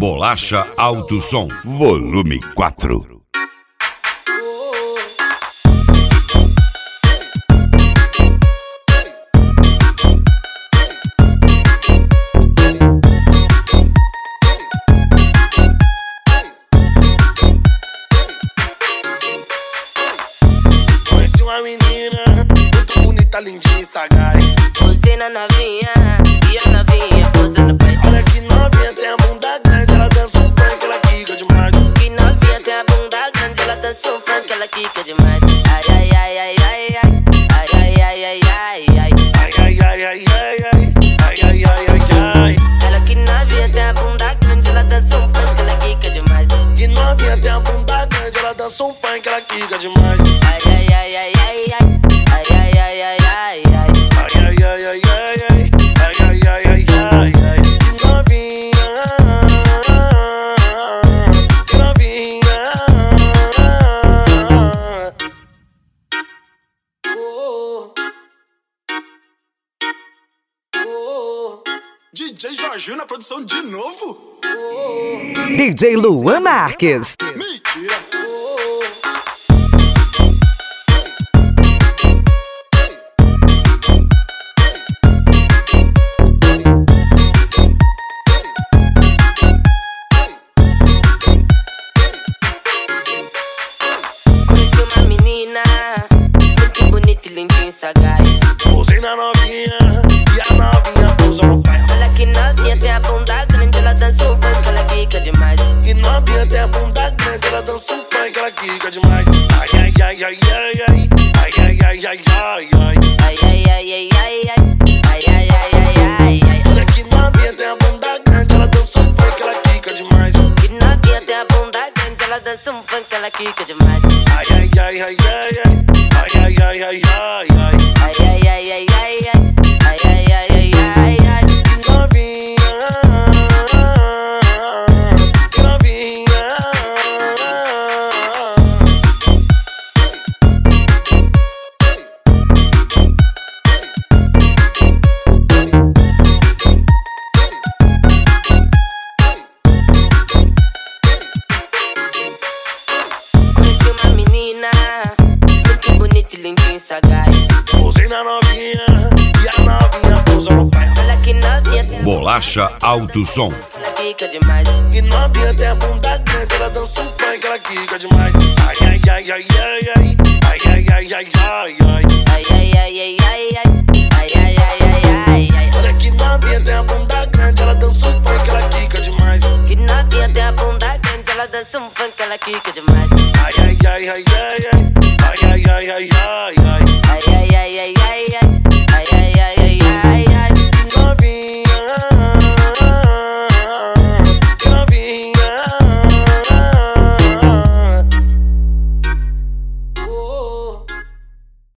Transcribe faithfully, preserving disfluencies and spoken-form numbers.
Bolacha Alto Som, volume quatro. Conheci uma menina muito bonita, lindinha e sagaz. Você na novinha e a novinha posando pra trás. Olha que novinha, tem a bunda grande, ela dança um funk, ela quica demais. Que novinha tem a bunda grande, ela dança um funk, ela quica demais. Ai, ai, ai, ai, ai, ai. Ai, ai, ai, ai, ai, ai. Ai, ai, ai, ai, ai, ai. Ai, ai, ai, ai, ai. Ela que novinha tem a bunda grande, ela dança um funk, ela quica demais. Que novinha, tem a bunda grande, ela dança um funk, ela quica demais. Ai, ai, ai, ai, ai, ai. Ai, ai, ai, ai, ai, ai. Ai, ai, ai, ai, ai, ai. Ai, ai, ai, ai, ai, ai. Que novinha, que novinha. Oh, oh. D J Jorginho na produção de novo? D J Luan Marques. Mentira! Conheci uma menina muito bonita e lindinha e sagaz. Pousei na novinha e a novinha pousa no pé. Olha que novinha tem a bunda grande, ela dança um funk, ela quica demais. Que novinha, tem a bunda grande, ela dança um funk, ela quica demais. Ai, ai, ai, ai, ai, ai. Ai, ai, ai, ai, ai, ai. Ai, ai, ai, ai, ai, ai. Ai, ai, ai, ai, ai, ai. Olha que novinha, tem a bunda grande, ela dança um funk, ela quica demais. Que novinha tem a bunda grande, ela dança um funk, ela quica demais. Ai, ai, ai, ai, ai, ai. Ai, ai, ai, ai, ai, ai. Ai, ai, ai, ai, ai, ai. Ai, ai, ai, ai, ai, ai. Que novinha, que novinha. Conheci uma menina muito bonita e lindinha e sagaz. Pousei na novinha e a novinha pousa no pé. Olha que novinha tem a Bolacha Alto Som. ela quica demais. Que novinha, tem a bunda grande, ela dança um funk, ela quica demais. Ai, ai, ai, ai, ai, ai. Ai, ai, ai, ai, ai, ai. Ai, ai, ai, ai, ai, ai. Ai, ai, ai, ai, ai, ai. Olha que novinha, tem a bunda grande, ela dança um funk, ela quica demais. Que novinha tem a bunda grande, ela dança um funk, ela quica demais. Ai, ai, ai, ai, ai, ai. Ai, ai, ai, ai, ai.